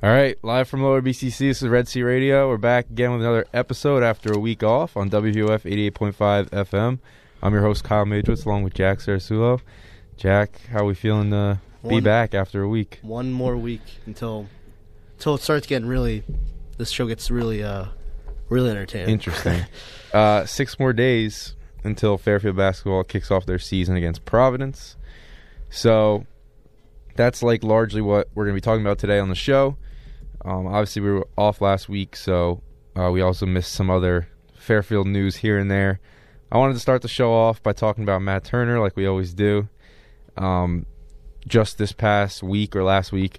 All right, live from Lower BCC, this is Red Sea Radio. We're back again with another episode after a week off on WUF 88.5 FM. I'm your host, Kyle Majwitz, along with Jack Sarasulo. Jack, how are we feeling to be back after a week? One more week until it starts getting really, this show gets really entertaining. Interesting. 6 more days until Fairfield basketball kicks off their season against Providence. So that's like largely what we're going to be talking about today on the show. Obviously, we were off last week, so we also missed some other Fairfield news here and there. I wanted to start the show off by talking about Matt Turner, like we always do. Just this past week or last week,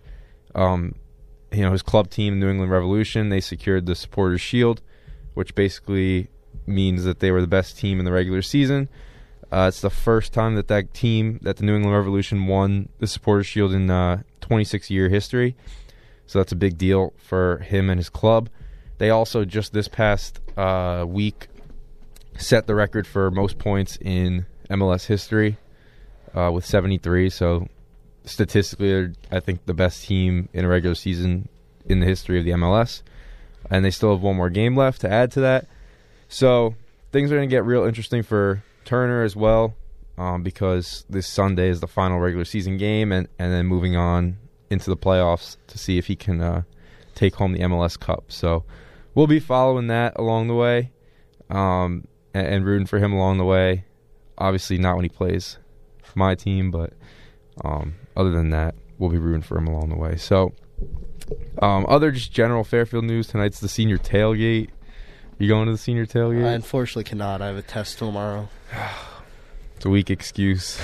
his club team, New England Revolution, they secured the Supporters' Shield, which basically means that they were the best team in the regular season. It's the first time that the New England Revolution won the Supporters' Shield in 26-year history. So that's a big deal for him and his club. They also, just this past week, set the record for most points in MLS history with 73. So statistically, they're, I think, the best team in a regular season in the history of the MLS. And they still have one more game left to add to that. So things are going to get real interesting for Turner as well, because this Sunday is the final regular season game, and then moving on into the playoffs to see if he can take home the MLS Cup. So we'll be following that along the way, and rooting for him along the way. Obviously not when he plays for my team, but other than that, we'll be rooting for him along the way. So other just general Fairfield news, tonight's the senior tailgate. You going to the senior tailgate? I unfortunately cannot. I have a test tomorrow. It's a weak excuse.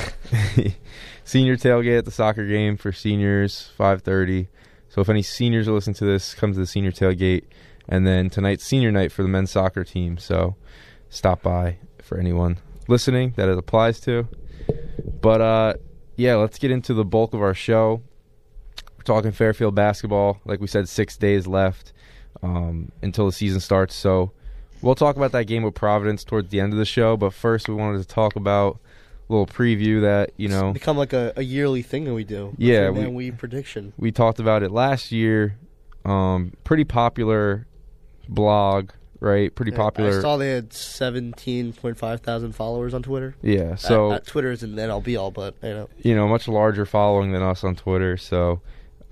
Senior tailgate at the soccer game for seniors, 5:30. So if any seniors are listening to this, come to the senior tailgate. And then tonight's senior night for the men's soccer team. So stop by for anyone listening that it applies to. But, let's get into the bulk of our show. We're talking Fairfield basketball. Like we said, 6 days left until the season starts. So we'll talk about that game with Providence towards the end of the show. But first, we wanted to talk about a little preview that, It's become like a yearly thing that we do. Yeah. We prediction. We talked about it last year. Pretty popular blog, right? Pretty popular. I saw they had 17.5 thousand followers on Twitter. Yeah. So Twitter isn't the all be all, but much larger following than us on Twitter. So,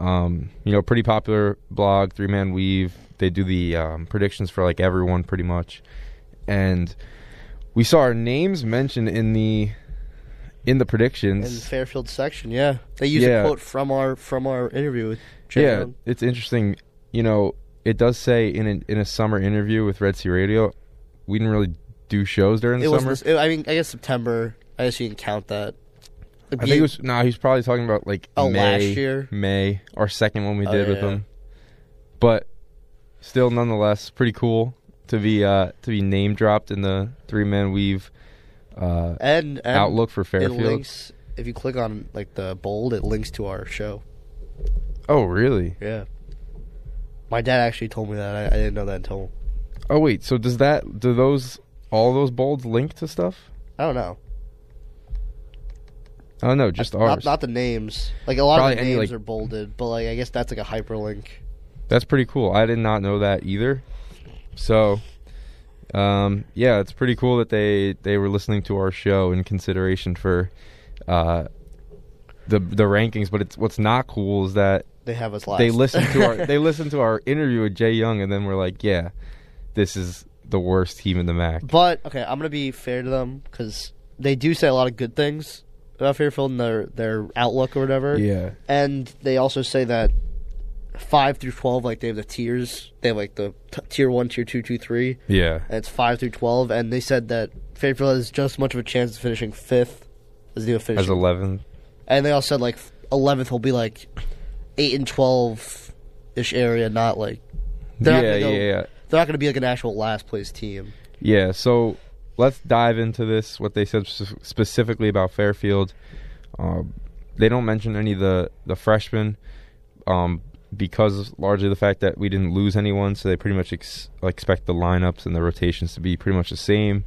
pretty popular blog, 3-man weave. They do the predictions for like everyone pretty much, and we saw our names mentioned in the predictions in the Fairfield section. Yeah, they use a quote from our interview with Jay Young. It's interesting. It does say in a summer interview with Red Sea Radio, we didn't really do shows during the summer. I guess September. I guess you can count that. I think it was he's probably talking about like last year, May, our second one we did with him, but. Still, nonetheless, pretty cool to be name dropped in the 3-man weave and outlook for Fairfield. It links, if you click on like the bold, it links to our show. Oh, really? Yeah. My dad actually told me that. I didn't know that until. Oh wait, so do all those bolds link to stuff? I don't know. Oh no, just ours. Not the names. Like a lot of the names are bolded, but like I guess that's like a hyperlink. That's pretty cool. I did not know that either. So, it's pretty cool that they were listening to our show in consideration for the rankings. But what's not cool is that they have us last. They listened to our interview with Jay Young, and then we're like, yeah, this is the worst team in the MAC. But okay, I'm gonna be fair to them because they do say a lot of good things about Fairfield and their outlook or whatever. Yeah, and they also say that 5 through 12, like they have the tiers. They have like the tier 1, tier 2, 2, 3. Yeah. And it's 5 through 12. And they said that Fairfield has just as much of a chance of finishing 5th as they do finishing. As 11th. And they also said like 11th will be like 8 and 12-ish area, not like. They're not going to be like an actual last place team. Yeah, so let's dive into this, what they said specifically about Fairfield. They don't mention any of the freshmen. Because largely the fact that we didn't lose anyone, so they pretty much expect the lineups and the rotations to be pretty much the same.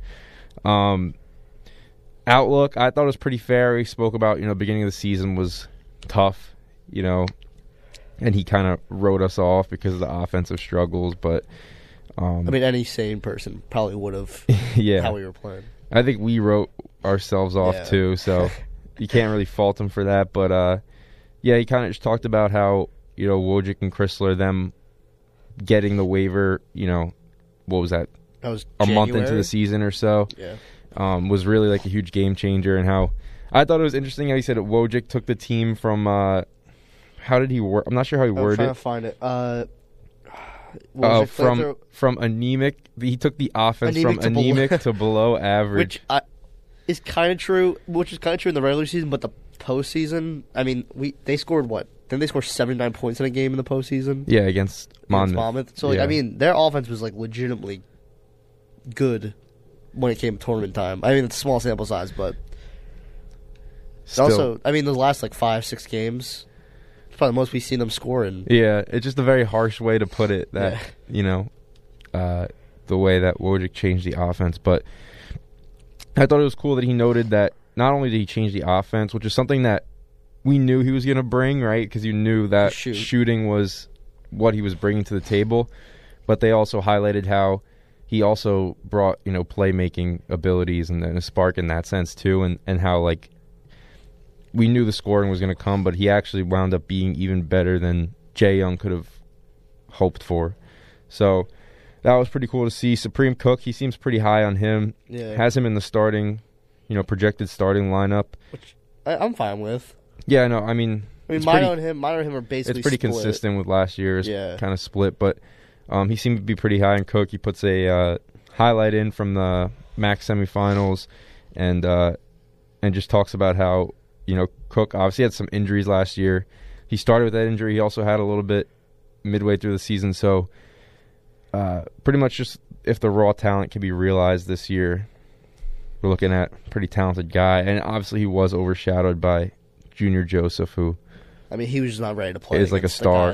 Outlook, I thought it was pretty fair. He spoke about, beginning of the season was tough. and he kind of wrote us off because of the offensive struggles. But any sane person probably would have. Yeah, how we were playing. I think we wrote ourselves off too, so you can't really fault him for that. But he kind of just talked about how Wojcik and Chrysler, them getting the waiver. What was that? That was a month into the season or so. Yeah, was really like a huge game changer, and how I thought it was interesting how he said that Wojcik took the team from. How did he work? I'm not sure how he worded it. I'm trying to find it. From anemic, he took the offense from anemic to below average, which is kind of true. Which is kind of true in the regular season, but the postseason. I mean, they scored what? Didn't they score 79 points in a game in the postseason? Yeah, against Monmouth. So their offense was legitimately good when it came to tournament time. I mean, it's a small sample size, but still. Also, the last 5-6 games. Probably the most we've seen them score in. Yeah, it's just a very harsh way to put it. That the way that Wojcik changed the offense. But I thought it was cool that he noted that not only did he change the offense, which is something that we knew he was going to bring, right? Because you knew that shooting was what he was bringing to the table. But they also highlighted how he also brought playmaking abilities and a spark in that sense too, and how we knew the scoring was going to come, but he actually wound up being even better than Jae Young could have hoped for. So that was pretty cool to see. Supreme Cook, he seems pretty high on him. Yeah. Has him in the starting, projected starting lineup. Which I'm fine with. Yeah, no, I mean mine and him are basically it's pretty split. Consistent with last year's kind of split, but he seemed to be pretty high on Cook. He puts a highlight in from the MAC semifinals and just talks about how Cook obviously had some injuries last year. He started with that injury. He also had a little bit midway through the season. So pretty much just if the raw talent can be realized this year, we're looking at a pretty talented guy. And obviously he was overshadowed by Junior Joseph, who he was just not ready to play. Is like a star.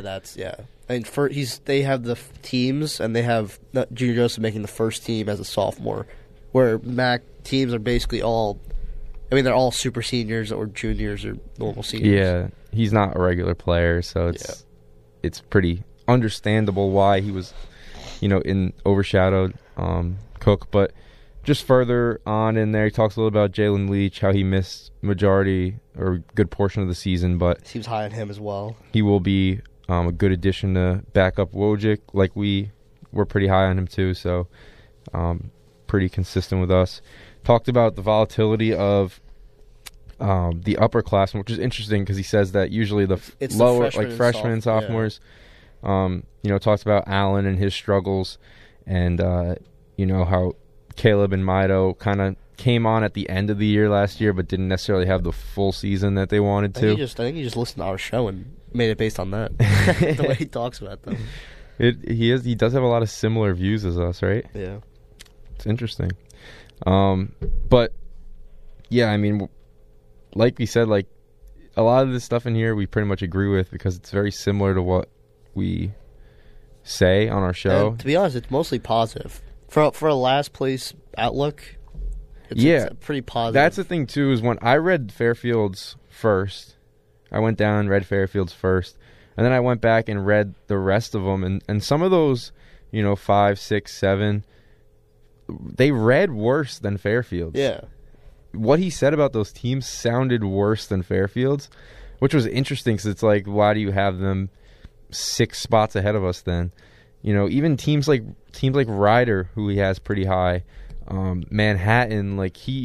They have the teams, and they have Junior Joseph making the first team as a sophomore, where MAC teams are basically all. They're all super seniors or juniors or normal seniors. Yeah, he's not a regular player, so it's pretty understandable why he was, in overshadowed Cook. But just further on in there, he talks a little about Jalen Leach, how he missed majority or a good portion of the season, but seems high on him as well. He will be a good addition to back up Wojcik. We're pretty high on him too, so pretty consistent with us. Talked about the volatility of the upperclassmen, which is interesting because he says that usually it's lower, freshmen and sophomores. Talks about Allen and his struggles, and how Caleb and Mido kind of came on at the end of the year last year, but didn't necessarily have the full season that they wanted to. I think he just listened to our show and made it based on that. The way he talks about them. He does have a lot of similar views as us, right? Yeah, it's interesting. But yeah, like we said, a lot of this stuff in here we pretty much agree with because it's very similar to what we say on our show. And to be honest, it's mostly positive. For a last place outlook, it's pretty positive. That's the thing too, is when I read Fairfield's first, I went down and read Fairfield's first, and then I went back and read the rest of them, and some of those, 5, 6, 7, they read worse than Fairfield's. Yeah. What he said about those teams sounded worse than Fairfield's, which was interesting because it's why do you have them 6 spots ahead of us then? Even teams like Ryder, who he has pretty high, Manhattan,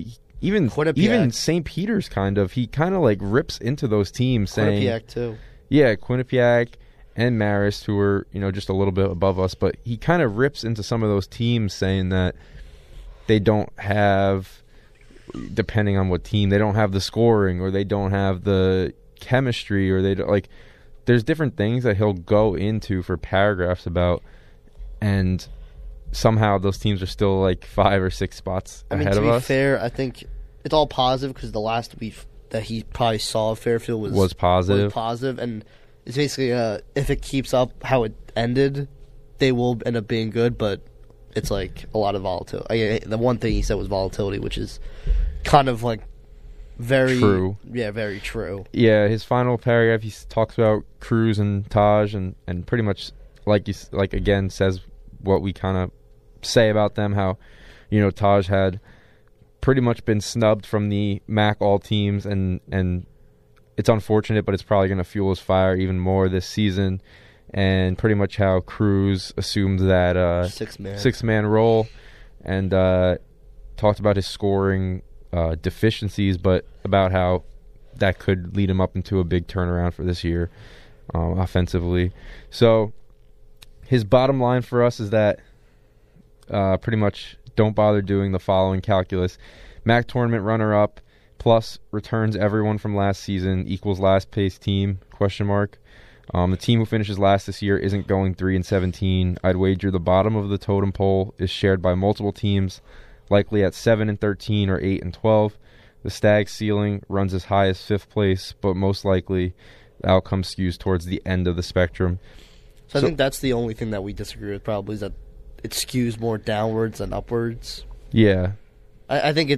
even St. Peter's he kind of rips into those teams saying Quinnipiac too. Yeah, Quinnipiac and Marist, who are just a little bit above us, but he kind of rips into some of those teams saying that they don't have, depending on what team, they don't have the scoring or they don't have the chemistry or they don't, there's different things that he'll go into for paragraphs about, and somehow those teams are still 5 or 6 spots ahead of us. To be fair, I think it's all positive because the last week that he probably saw Fairfield was positive, and it's basically if it keeps up how it ended, they will end up being good, but it's a lot of volatility. The one thing he said was volatility, which is kind of very true. Yeah, very true. Yeah, his final paragraph, he talks about Cruz and Taj, and pretty much again says what we kind of say about them. How, Taj had pretty much been snubbed from the MAC all teams, and it's unfortunate, but it's probably going to fuel his fire even more this season. And pretty much how Cruz assumed that six-man role, and talked about his scoring deficiencies, but about how that could lead him up into a big turnaround for this year offensively. So his bottom line for us is that pretty much don't bother doing the following calculus. MAC tournament runner-up plus returns everyone from last season equals last place team, ? The team who finishes last this year isn't going 3-17. I'd wager the bottom of the totem pole is shared by multiple teams, likely at 7-13 or 8-12. The Stag ceiling runs as high as 5th place, but most likely the outcome skews towards the end of the spectrum. So I think that's the only thing that we disagree with, probably, is that it skews more downwards than upwards. Yeah, I think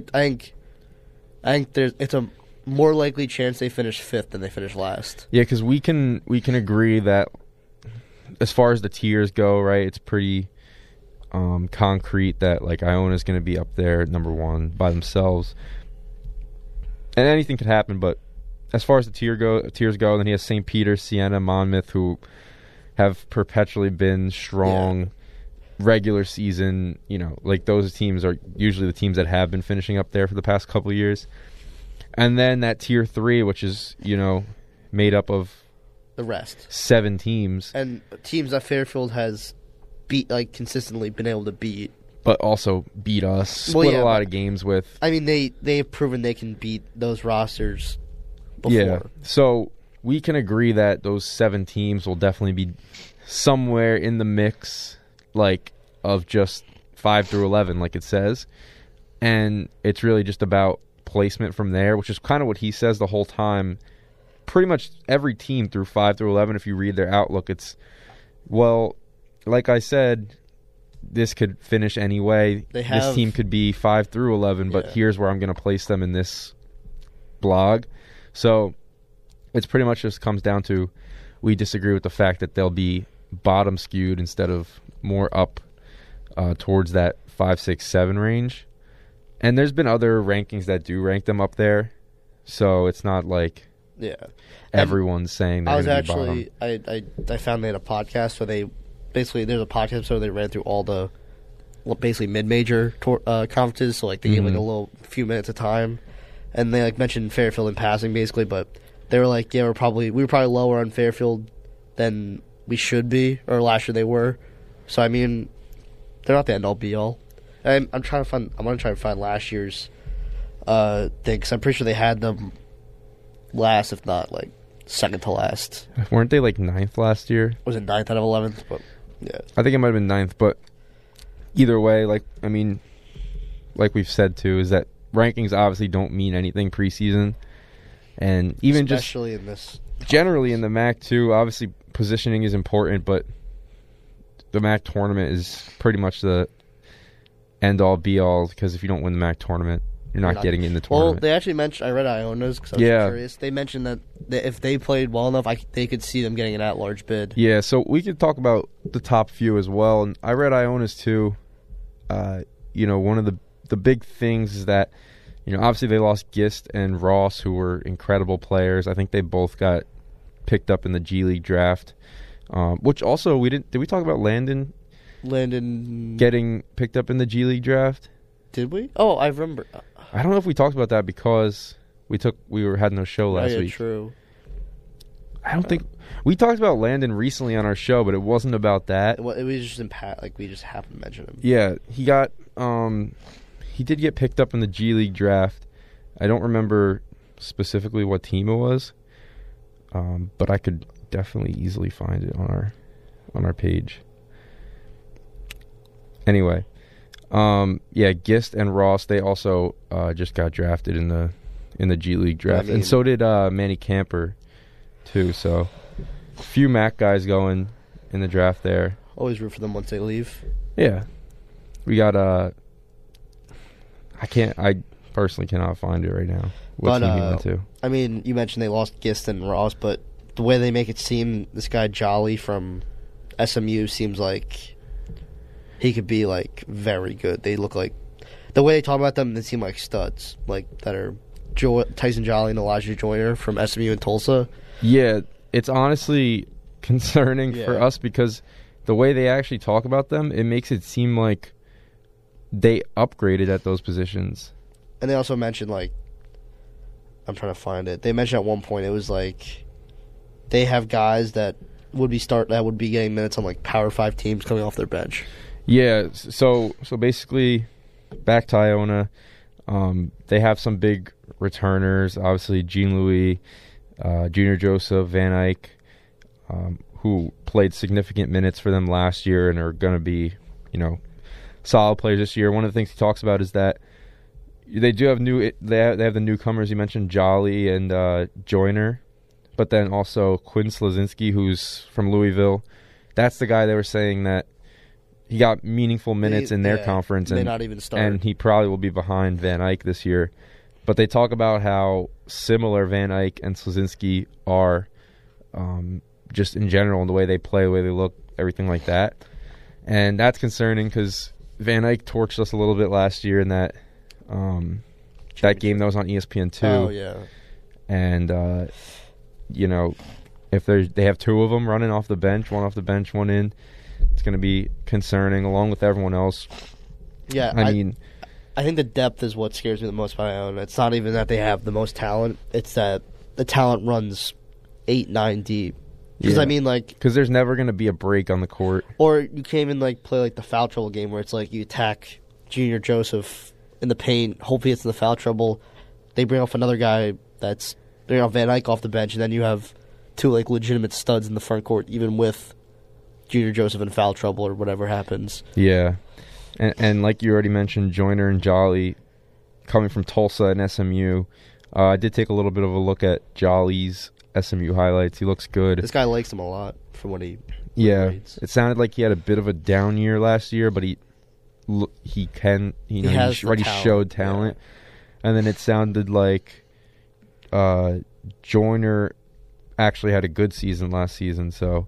it's a more likely chance they finish 5th than they finish last. Yeah, because we can agree that as far as the tiers go, right, it's pretty concrete that Iona's going to be up there at number 1 by themselves, and anything could happen. But as far as the tiers go, then he has St. Peter, Siena, Monmouth, who have perpetually been strong regular season. Those teams are usually the teams that have been finishing up there for the past couple of years. And then that tier 3, which is, made up of the rest. 7 teams. And teams that Fairfield has consistently been able to beat. But also beat us. Split a lot of games with. I mean, they've proven they can beat those rosters before. Yeah. So we can agree that those 7 teams will definitely be somewhere in the mix, of just 5 through 11, like it says. And it's really just about placement from there, which is kind of what he says the whole time. Pretty much every team through 5 through 11, if you read their outlook, it's, well, like I said, this could finish anyway. This team could be 5 through 11, but here's where I'm going to place them in this blog. So it's pretty much just comes down to we disagree with the fact that they'll be bottom skewed instead of more up towards that 5, 6, 7 range. And there's been other rankings that do rank them up there, so it's not like everyone's saying they're going to be bottom. I found they had a podcast where there's a podcast where they ran through all the basically mid-major conferences, so they gave a little few minutes of time, and they mentioned Fairfield in passing basically, but they were we were probably lower on Fairfield than we should be, or last year they were. So I mean, they're not the end all be all. I'm going to try to find last year's thing, because I'm pretty sure they had them last, if not second to last. Weren't they 9th last year? Was it 9th out of 11th? But yeah, I think it might have been 9th. But either way, like we've said too, is that rankings obviously don't mean anything preseason, and even especially in this generally in the MAC too. Obviously, positioning is important, but the MAC tournament is pretty much the end all be all, because if you don't win the MAC tournament, you're not getting in the tournament. Well, they actually mentioned, I read Iona's because I was curious. They mentioned that if they played well enough, they could see them getting an at-large bid. Yeah, so we could talk about the top few as well. And I read Iona's too. One of the big things is that, obviously they lost Gist and Ross, who were incredible players. I think they both got picked up in the G League draft. Which also did we talk about Landon getting picked up in the G League draft? Did we? Oh, I remember. I don't know if we talked about that because we had no show last week. True. I don't think we talked about Landon recently on our show, but it wasn't about that. It was just we just happened to mention him. Yeah, he got he did get picked up in the G League draft. I don't remember specifically what team it was, but I could definitely easily find it on our page. Anyway, Gist and Ross, they also just got drafted in the G League draft, and so did Manny Camper too. So a few MAC guys going in the draft there. Always root for them once they leave. Yeah, we got personally cannot find it right now. But What team he went to? I mean, you mentioned they lost Gist and Ross, but the way they make it seem, this guy Jolly from SMU seems like he could be like very good. They look like the way they talk about them, they seem like studs, like that are Tyson Jolly and Elijah Joyner from SMU and Tulsa. Yeah, it's honestly concerning Yeah. for us because the way they actually talk about them, it makes it seem like they upgraded at those positions. And they also mentioned, like, I'm trying to find it. They mentioned at one point it was like they have guys that would be getting minutes on like Power 5 teams coming off their bench. Yeah, so basically, back to Iona, they have some big returners. Obviously, Jean Louis, Junior Joseph, Van Eyck, who played significant minutes for them last year and are going to be, solid players this year. One of the things he talks about is that they do have they have the newcomers. You mentioned Jolly and Joyner, but then also Quinn Slazinski, who's from Louisville. That's the guy they were saying that he got meaningful minutes in their conference, and not even start. And he probably will be behind Van Eyck this year. But they talk about how similar Van Eyck and Slazinski are, just in general, in the way they play, the way they look, everything like that. And that's concerning because Van Eyck torched us a little bit last year in that game that was on ESPN2. Oh, yeah. And, if they have two of them running off the bench, one in, it's going to be concerning along with everyone else. Yeah, I think the depth is what scares me the most about Iona. It's not even that they have the most talent. It's that the talent runs 8, 9 deep. Because, Because there's never going to be a break on the court. Or you can't even, play, the foul trouble game where it's like you attack Junior Joseph in the paint. Hopefully it's in the foul trouble. They bring off another guy that's bring off Van Eyck off the bench, and then you have two, legitimate studs in the front court, even with Junior Joseph in foul trouble or whatever happens. Yeah. And like you already mentioned, Joyner and Jolly coming from Tulsa and SMU. I did take a little bit of a look at Jolly's SMU highlights. He looks good. This guy likes him a lot from what he reads. It sounded like he had a bit of a down year last year, but he already showed talent. Yeah. And then it sounded like Joyner actually had a good season last season, so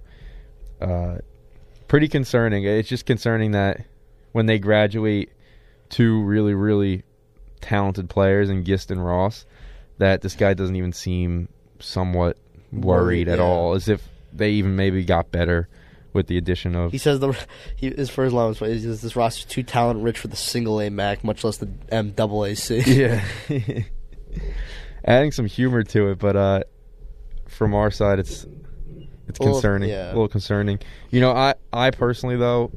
pretty concerning. It's just concerning that when they graduate two really, really talented players in Gist and Ross, that this guy doesn't even seem somewhat worried at all, as if they even maybe got better with the addition of... He says his first line was, this roster's too talent rich for the single A MAC, much less the MAAC. Yeah. Adding some humor to it, but from our side, it's concerning. A little concerning. I personally, though,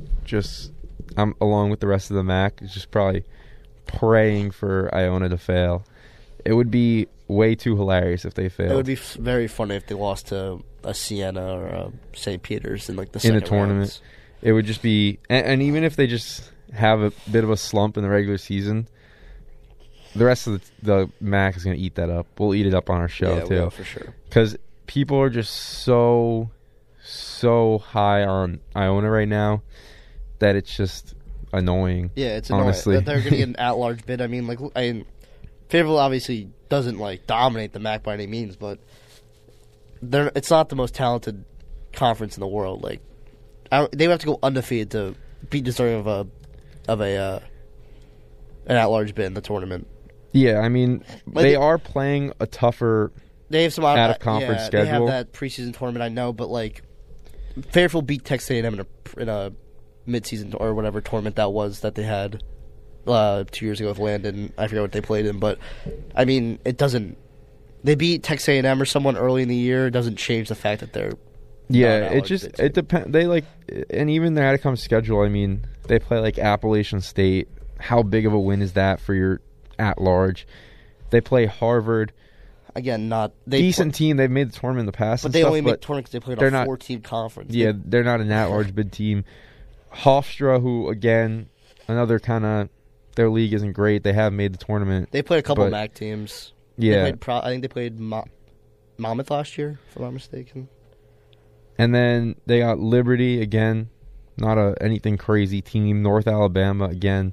I'm along with the rest of the MAC, just probably praying for Iona to fail. It would be way too hilarious if they failed. It would be very funny if they lost to a Siena or a St. Peter's in the second in a tournament. Rounds. It would just be, and even if they just have a bit of a slump in the regular season, the rest of the MAC is going to eat that up. We'll eat it up on our show too, we will, for sure. Because people are just so high on Iona right now that it's just annoying. Yeah, it's honestly annoying that they're going to get an at-large bid. Fayetteville obviously doesn't dominate the MAC by any means, but it's not the most talented conference in the world. They would have to go undefeated to be deserving of an at-large bid in the tournament. Yeah, they are playing a tougher. They have some out-of-conference schedule. They have that preseason tournament, I know, but Fairfield beat Texas A&M in a mid-season or whatever tournament that was that they had 2 years ago with Landon. I forget what they played in, but it doesn't. They beat Texas A&M or someone early in the year. It doesn't change the fact that they're. Yeah, it depends. They and even their out-of-conference schedule. They play Appalachian State. How big of a win is that for your at-large? They play Harvard. Again, decent team. They've made the tournament in the past, but they only make tournaments because they played a 4-team conference. Yeah, they're not an at-large bid team. Hofstra, who again, another kind of, their league isn't great. They have made the tournament. They played a couple MAC teams. Yeah, I think they played Monmouth last year, if I'm not mistaken. And then they got Liberty again, not anything crazy team. North Alabama again,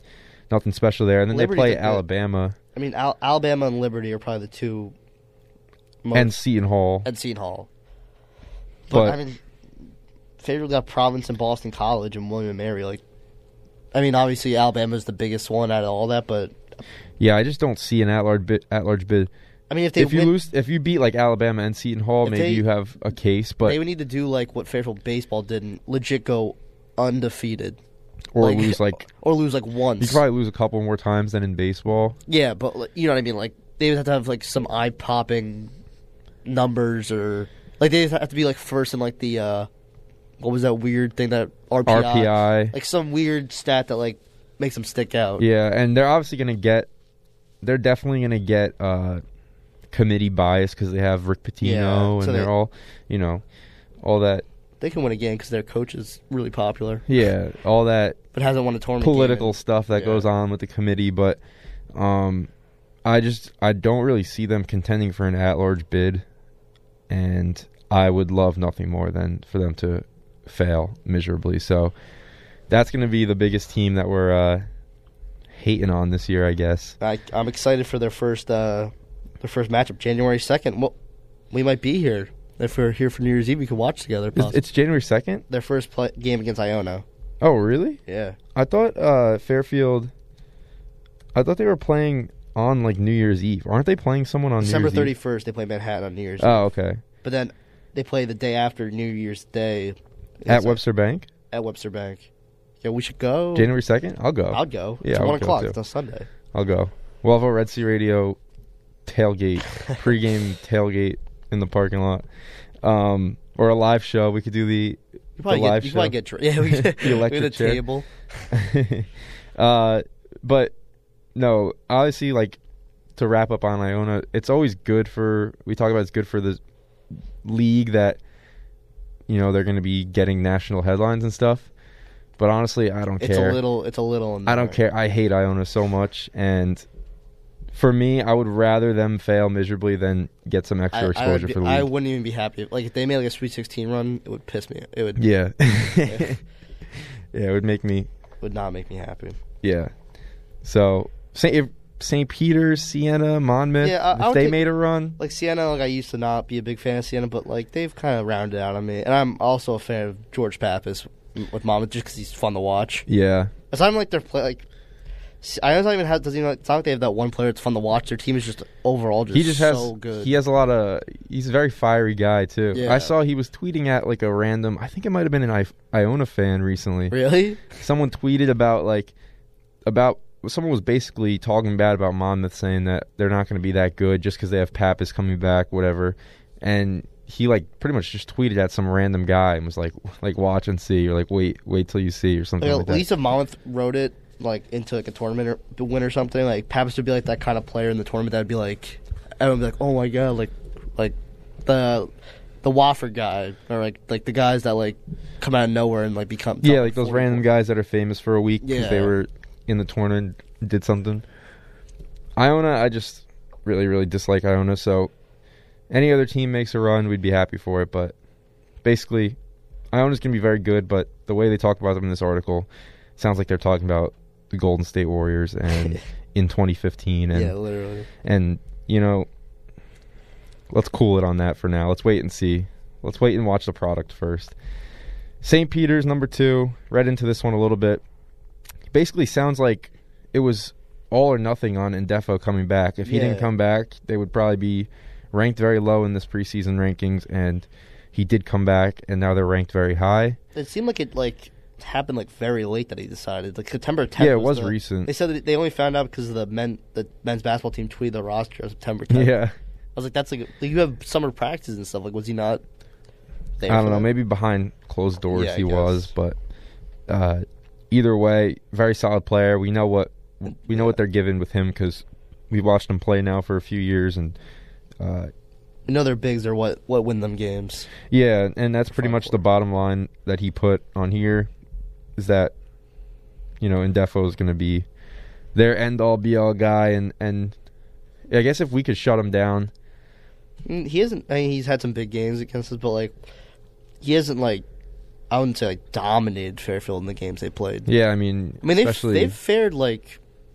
nothing special there. And then Liberty's they play a good- Alabama I mean, Alabama and Liberty are probably the two most, and Seton Hall. and Seton Hall. But I mean, Fayetteville got Providence and Boston College and William and Mary. Like, I mean, obviously Alabama's the biggest one out of all that, but Yeah, I just don't see an at-large bid. I mean, If you beat like Alabama and Seton Hall, maybe you have a case. But they would need to do like what Fairfield baseball did and legit go undefeated, or lose like once. you could probably lose a couple more times than in baseball. Yeah, but like, you know what I mean. Like they would have to have like some eye-popping numbers, or like they have to be like first in like the what was that weird thing that RPI, like some weird stat that like makes them stick out. Yeah, and they're obviously they're definitely gonna get committee bias because they have Rick Pitino and they're all, all that. They can win again because their coach is really popular. Yeah, all that. But hasn't won a tournament. Political stuff that goes on with the committee, but I don't really see them contending for an at-large bid, and I would love nothing more than for them to fail miserably. So that's going to be the biggest team that we're hating on this year, I guess. I'm excited for their first matchup, January 2nd. Well, we might be here. If we're here for New Year's Eve, we could watch together. It's January 2nd? Their first game against Iona. Oh, really? Yeah. I thought Fairfield... I thought they were playing on, like, New Year's Eve. Aren't they playing someone on December New Year's Eve? 31st, they play Manhattan on New Year's Eve. Oh, okay. But then they play the day after New Year's Day. At Webster Bank? At Webster Bank. Yeah, we should go. January 2nd? I'll go. I'll go. Yeah, it's I'll 1 o'clock. go It's on Sunday. I'll go. We'll have a Red Sea Radio tailgate, pregame tailgate in the parking lot. Or a live show. We could do the live show. You probably get yeah, we get the electric a chair. table. But no, obviously, like, to wrap up on Iona, it's always good we talk about it's good for the league that, they're going to be getting national headlines and stuff. But honestly, I don't care. It's a little. I don't care. I hate Iona so much, and for me, I would rather them fail miserably than get some extra exposure for the league. I wouldn't even be happy. Like, if they made like a Sweet 16 run, it would piss me. It would. Yeah. Yeah, it would make me. Would not make me happy. Yeah. So, St. Peter's, Siena, Monmouth, if they made a run. Like, Siena, like, I used to not be a big fan of Siena, but, like, they've kind of rounded out on me. And I'm also a fan of George Pappas with Monmouth just because he's fun to watch. Yeah. It's not like they're I don't even have. It's not like they have that one player that's fun to watch. Their team is just overall so good. He has a lot of. He's a very fiery guy too. Yeah. I saw he was tweeting at like a random. I think it might have been an Iona fan recently. Really? Someone tweeted about someone was basically talking bad about Monmouth, saying that they're not going to be that good just because they have Pappas coming back, whatever. And he like pretty much just tweeted at some random guy and was like watch and see, or like wait till you see, or something like that. At least if Monmouth wrote it like into like a tournament or win or something, like Pappas would be like that kind of player in the tournament that'd be like, everyone would be like, oh my god, like the Wofford guy, or like the guys that like come out of nowhere and like become like those random guys that are famous for a week because they were in the tournament and did something. Iona, I just really, really dislike Iona, so any other team makes a run, we'd be happy for it, but basically Iona's going to be very good, but the way they talk about them in this article sounds like they're talking about the Golden State Warriors and in 2015. And, yeah, literally. And, let's cool it on that for now. Let's wait and see. Let's wait and watch the product first. St. Peter's, number 2. Read into this one a little bit. Basically sounds like it was all or nothing on Ndefo coming back. If he didn't come back, they would probably be ranked very low in this preseason rankings, and he did come back, and now they're ranked very high. It seemed like it happened very late that he decided. Like September 10th. Yeah, it was recent. They said that they only found out because the men's basketball team tweeted the roster on September 10th. Yeah. I was like, that's like you have summer practices and stuff. Like, was he not there? I don't know. Maybe behind closed doors he was, but either way, very solid player. We know what they're given with him because we've watched him play now for a few years, and we know their bigs are what win them games. Yeah, and that's pretty much the bottom line that he put on here, is that Ndefo is going to be their end-all be-all guy, and I guess if we could shut him down. He hasn't. I mean, he's had some big games against us, but he hasn't I wouldn't say dominated Fairfield in the games they played. Yeah, I mean they've fared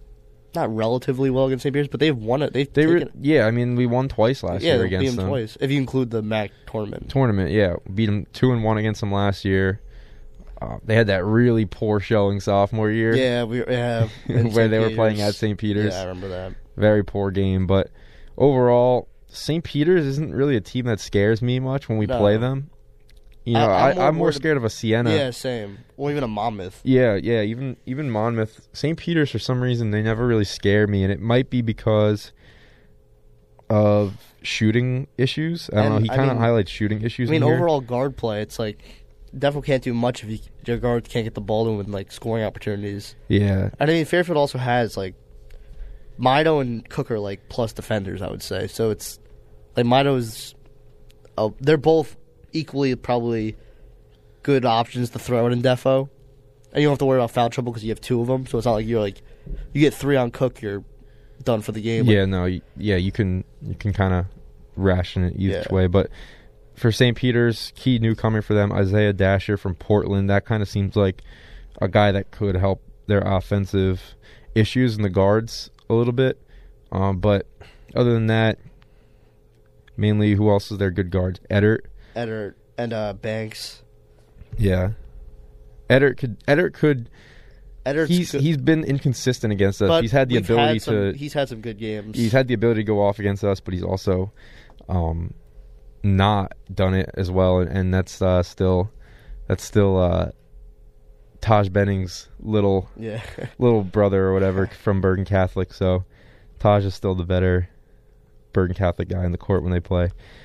not relatively well against St. Peter's, but they've won it. Yeah, I mean, we won twice last year against them. Yeah, beat them twice, if you include the MAC tournament. Yeah. Beat them 2-1 against them last year. They had that really poor showing sophomore year. Yeah, where they were playing at St. Peter's. Yeah, I remember that. Very poor game, but overall, St. Peter's isn't really a team that scares me much when we play them. You know, I'm more scared of a Siena. Yeah, same. Or even a Monmouth. Yeah, even Monmouth. St. Peter's, for some reason, they never really scare me, and it might be because of shooting issues. I don't know. He kind of highlights shooting issues. I mean, overall guard play, it's like definitely can't do much if your guard can't get the ball to him with like scoring opportunities. Yeah, and I mean Fairfield also has like Mido and Cook are like plus defenders, I would say. So it's like Mido's. They're both equally probably good options to throw in Defo, and you don't have to worry about foul trouble because you have two of them. So it's not like you get 3 on Cook, you're done for the game. Yeah, you can kind of ration it each way, but. For St. Peter's, key newcomer for them, Isaiah Dasher from Portland. That kind of seems like a guy that could help their offensive issues in the guards a little bit. But other than that, mainly who else is their good guards? Eddard and Banks. Yeah, Eddard could. He's been inconsistent against us. But he's had the ability to. He's had some good games. He's had the ability to go off against us, but he's also. Not done it as well, and that's still Taj Benning's little brother or whatever from Bergen Catholic. So Taj is still the better Bergen Catholic guy in the court when they play.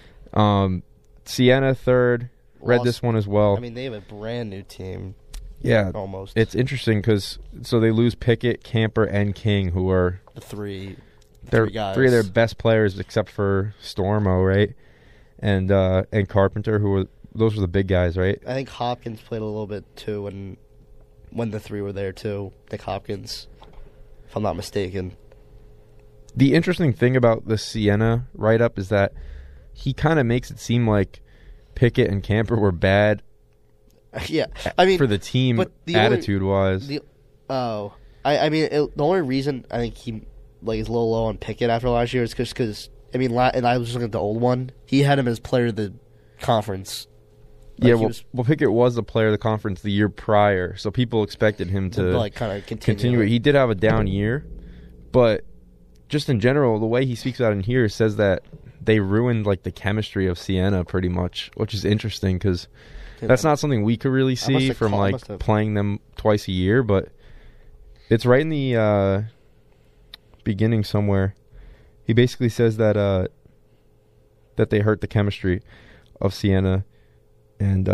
Siena third, read this one as well. I mean, they have a brand new team. Yeah, almost. It's interesting because they lose Pickett, Camper, and King, who are the three guys. 3 of their best players except for Stormo, right? And Carpenter, those were the big guys, right? I think Hopkins played a little bit too when the 3 were there too. Nick Hopkins, if I'm not mistaken. The interesting thing about the Siena write-up is that he kind of makes it seem like Pickett and Camper were bad. Yeah, I mean for the team, attitude-wise. I mean the only reason I think he is a little low on Pickett after last year is because. I mean, and I was just looking at the old one. He had him as player of the conference. Pickett was the player of the conference the year prior, so people expected him to kind of continue it. He did have a down year, but just in general, the way he speaks out in here says that they ruined the chemistry of Siena pretty much, which is interesting because that's not something we could really see from playing them twice a year, but it's right in the beginning somewhere. He basically says that they hurt the chemistry of Siena, and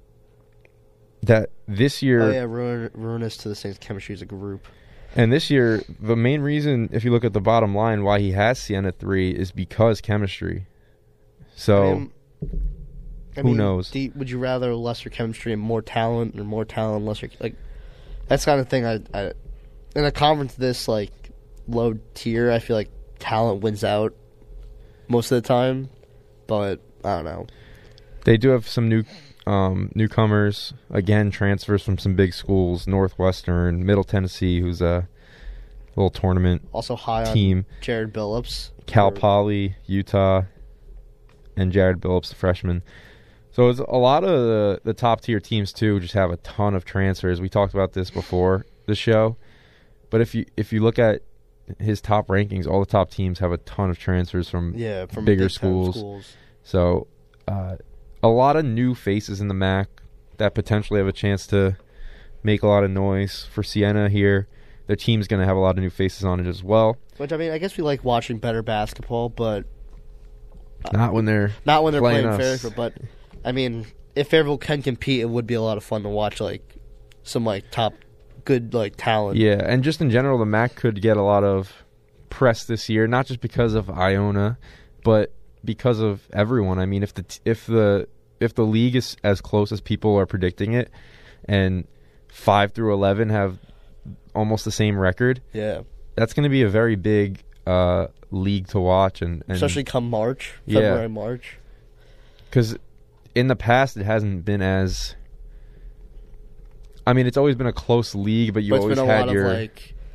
that this year... ruinous to the Saints' chemistry as a group. And this year, the main reason, if you look at the bottom line, why he has Siena 3 is because chemistry. So, who knows? Would you rather lesser chemistry and more talent, or more talent and lesser... that's the kind of thing I in a conference this, low tier, I feel like talent wins out most of the time, but I don't know. They do have some newcomers, again, transfers from some big schools, Northwestern, Middle Tennessee, who's a little tournament also high team. On Jared Billups. Cal Poly, Utah, and Jared Billups, the freshman. So it's a lot of the top-tier teams, too, just have a ton of transfers. We talked about this before the show, but if you look at his top rankings, all the top teams have a ton of transfers from bigger schools. So a lot of new faces in the MAC that potentially have a chance to make a lot of noise for Siena here. Their team's going to have a lot of new faces on it as well. Which, I mean, I guess we like watching better basketball, but not when they're playing Fairfield. But I mean, if Fairfield can compete, it would be a lot of fun to watch some top good talent. Yeah, and just in general, the MAC could get a lot of press this year, not just because of Iona, but because of everyone. I mean, if the league is as close as people are predicting it, and 5 through 11 have almost the same record, that's going to be a very big league to watch, and especially come February, March. Because in the past, it hasn't been as. I mean, it's always been a close league, but you always had your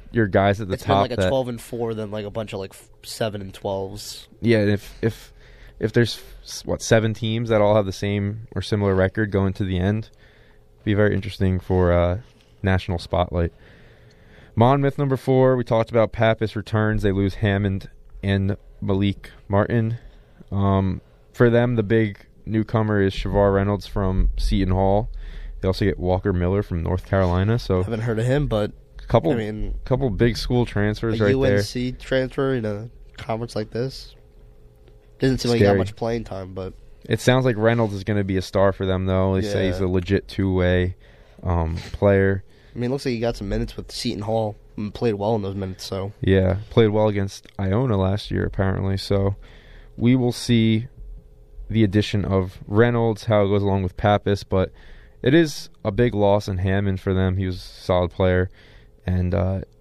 your guys at the It's been top. like a 12-4, then like a bunch of like 7-12s. Yeah, and if there's 7 teams that all have the same or similar record going to the end, it'd be very interesting for national spotlight. Monmouth number 4. We talked about Pappas returns. They lose Hammond and Malik Martin. For them, the big newcomer is Shavar Reynolds from Seton Hall. They also get Walker Miller from North Carolina. So Haven't heard of him, but couple big school transfers right there. A UNC transfer in a conference like this doesn't seem like he got much playing time, but it sounds like Reynolds is going to be a star for them, though. They say he's a legit two-way player. I mean, it looks like he got some minutes with Seton Hall and played well in those minutes. So yeah, played well against Iona last year, apparently. So we will see the addition of Reynolds, how it goes along with Pappas, but it is a big loss in Hammond for them. He was a solid player. And,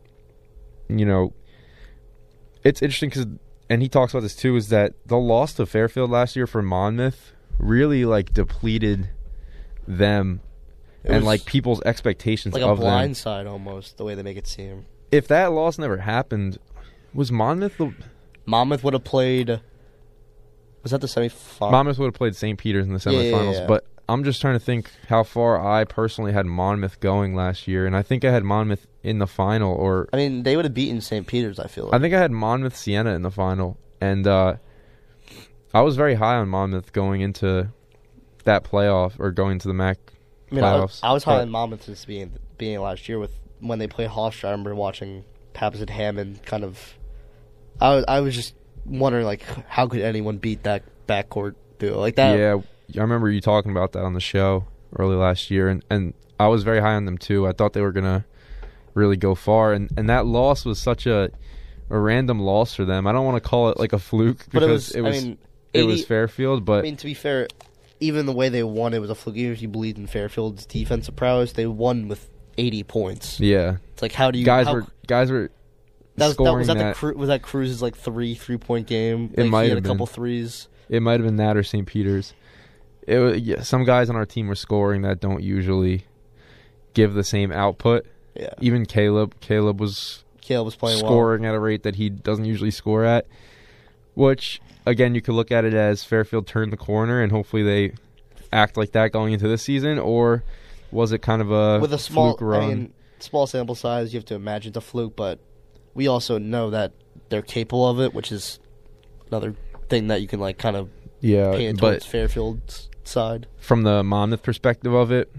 it's interesting because, and he talks about this too, is that the loss to Fairfield last year for Monmouth really, like, depleted them and, like, people's expectations of them. Like a blindside almost, the way they make it seem. If that loss never happened, was Monmouth Monmouth would have played... Was that the semifinal? Monmouth would have played St. Peter's in the semifinals, yeah. But I'm just trying to think how far I personally had Monmouth going last year, and I think I had Monmouth in the final. Or I mean, they would have beaten St. Peter's, I feel like. I think I had Monmouth Siena in the final, and I was very high on Monmouth going into that playoff, or going to the MAC playoffs. I was high on Monmouth since being last year when they played Hofstra. I remember watching Pappas and Hammond kind of... I was just wondering, like, how could anyone beat that backcourt duo like that? Yeah, I remember you talking about that on the show early last year, and I was very high on them too. I thought they were going to really go far, and that loss was such a random loss for them. I don't want to call it like a fluke, because it was Fairfield, but... I mean, to be fair, even the way they won, it was a fluke. Even if you believed in Fairfield's defensive prowess, they won with 80 points. Yeah. It's like, how do you... Guys were scoring that. Was that Cruz's, like, 3-point game? It might he have had a been. couple threes. It might have been that or St. Peter's. Some guys on our team were scoring that don't usually give the same output. Yeah. Even Caleb was playing scoring at a rate that he doesn't usually score at, which, again, you could look at it as Fairfield turned the corner and hopefully they act like that going into this season, or was it kind of a with a small fluke run? I mean, small sample size, you have to imagine it's a fluke, but we also know that they're capable of it, which is another thing that you can, like, kind of paint towards Fairfield's side. From the Monmouth perspective of it,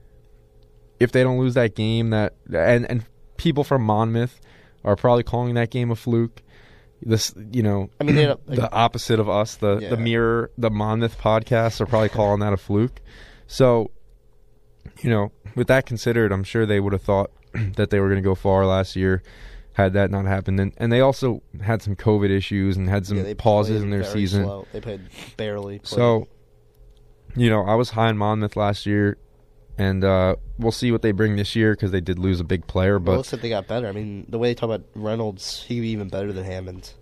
if they don't lose that game, and people from Monmouth are probably calling that game a fluke. This, I mean, the opposite of us, the Monmouth podcasts are probably calling that a fluke. So, with that considered, I'm sure they would have thought that they were going to go far last year had that not happened. And they also had some COVID issues and had some pauses in their season. Slow. They played barely. So, I was high on Monmouth last year, and we'll see what they bring this year, because they did lose a big player. But it looks like they got better. I mean, the way they talk about Reynolds, he could be even better than Hammond.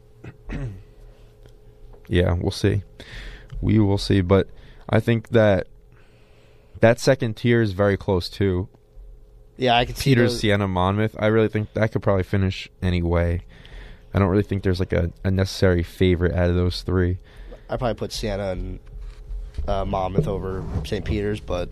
Yeah, we'll see. We will see. But I think that second tier is very close, too. Yeah, I can see Peters, Siena, Monmouth. I really think that could probably finish anyway. I don't really think there's like a necessary favorite out of those three. I'd probably put Siena and Monmouth over St. Peter's, but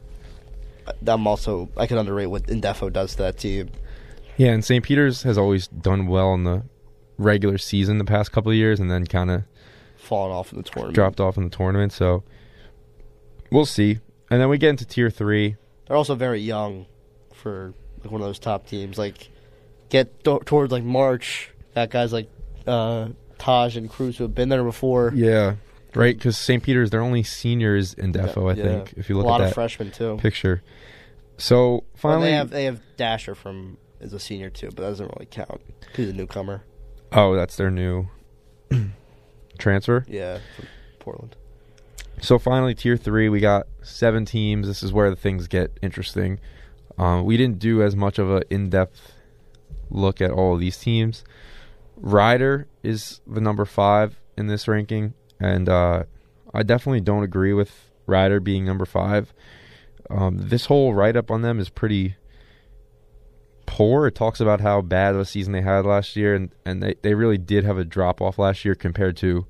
I can underrate what Indefo does to that team. Yeah, and St. Peter's has always done well in the regular season the past couple of years, and then kind of fallen off in the tournament. Dropped off in the tournament, so we'll see. And then we get into Tier 3. They're also very young for like one of those top teams. Like, get towards like March, that guy's like Taj and Cruz who have been there before. Yeah, right, because St. Peter's, they're only seniors in Defo, I think, if you look at that. A lot of freshmen, too. Picture. So, finally... Well, they have Dasher as a senior, too, but that doesn't really count. He's a newcomer. Oh, that's their new transfer? Yeah, from Portland. So, finally, Tier 3, we got 7 teams. This is where the things get interesting. We didn't do as much of an in-depth look at all of these teams. Rider is the number 5 in this ranking, and I definitely don't agree with Rider being number 5. This whole write-up on them is pretty poor. It talks about how bad of a season they had last year, and they really did have a drop off last year compared to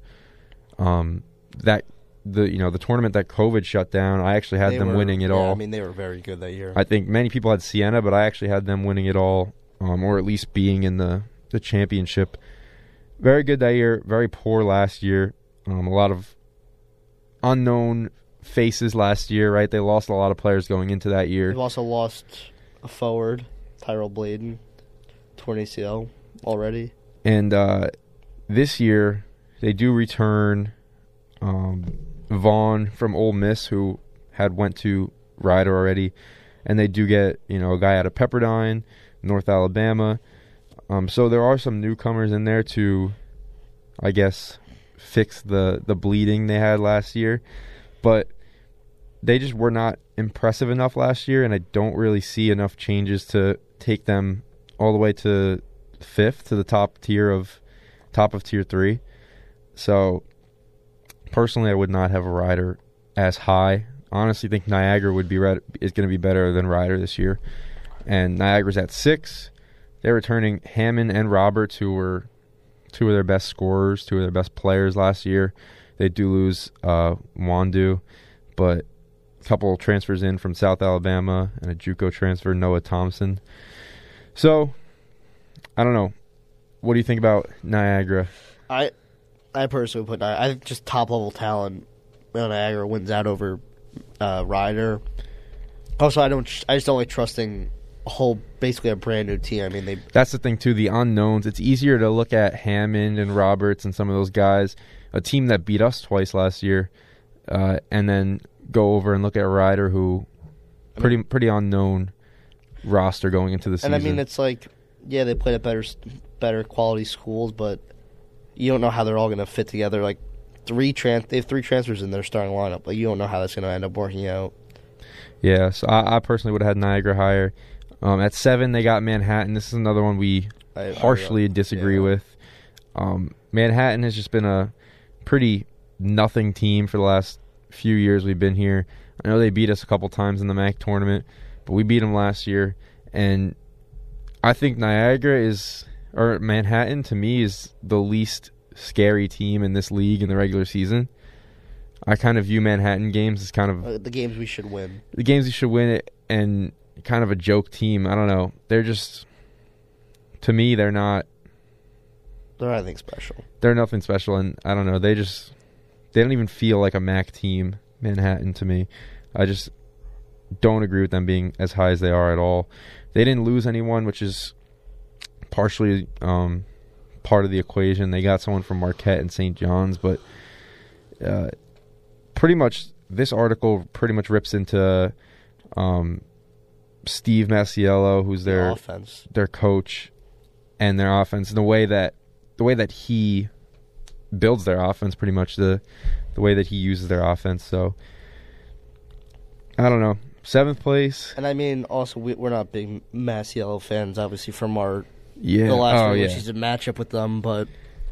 the tournament that COVID shut down. I actually had them winning it all. I mean, they were very good that year. I think many people had Siena, but I actually had them winning it all, or at least being in the championship. Very good that year. Very poor last year. A lot of unknown faces last year, right? They lost a lot of players going into that year. They've also lost a forward, Tyrell Bladen, torn ACL already. And this year, they do return Vaughn from Ole Miss, who went to Rider already, and they do get a guy out of Pepperdine, North Alabama. So there are some newcomers in there to, I guess, fix the bleeding they had last year, but they just were not impressive enough last year, and I don't really see enough changes to take them all the way to fifth, to the top of tier 3. So personally, I would not have a Rider as high. Honestly, think Niagara is going to be better than Rider this year, and Niagara's at 6. They're returning Hammond and Roberts, who were two of their best scorers, two of their best players last year. They do lose Wandu, but a couple of transfers in from South Alabama and a JUCO transfer, Noah Thompson. So, I don't know. What do you think about Niagara? I personally put I think just top-level talent, Niagara wins out over Rider. Also, I just don't like trusting basically a brand new team. I mean, that's the thing too. The unknowns. It's easier to look at Hammond and Roberts and some of those guys, a team that beat us twice last year, and then go over and look at Rider, who pretty unknown roster going into the season. And I mean, it's like, yeah, they played at better quality schools, but you don't know how they're all going to fit together. Like they have 3 transfers in their starting lineup, but you don't know how that's going to end up working out. Yeah, so I personally would have had Niagara higher. At 7, they got Manhattan. This is another one we harshly disagree with. Manhattan has just been a pretty nothing team for the last few years we've been here. I know they beat us a couple times in the MAC tournament, but we beat them last year. And I think Manhattan, to me, is the least scary team in this league in the regular season. I kind of view Manhattan games as kind of the games we should win. The games we should win, and kind of a joke team. I don't know. They're just, to me, they're not. They're nothing special. They're nothing special, and I don't know. They don't even feel like a MAC team, Manhattan, to me. I just don't agree with them being as high as they are at all. They didn't lose anyone, which is partially part of the equation. They got someone from Marquette and St. John's, but pretty much this article pretty much rips into Steve Masiello, who's their coach, and their offense, and the way that he builds their offense, pretty much the way that he uses their offense. So I don't know. 7th place. And I mean, also we're not big Masiello fans, obviously, from the last regular season matchup with them, but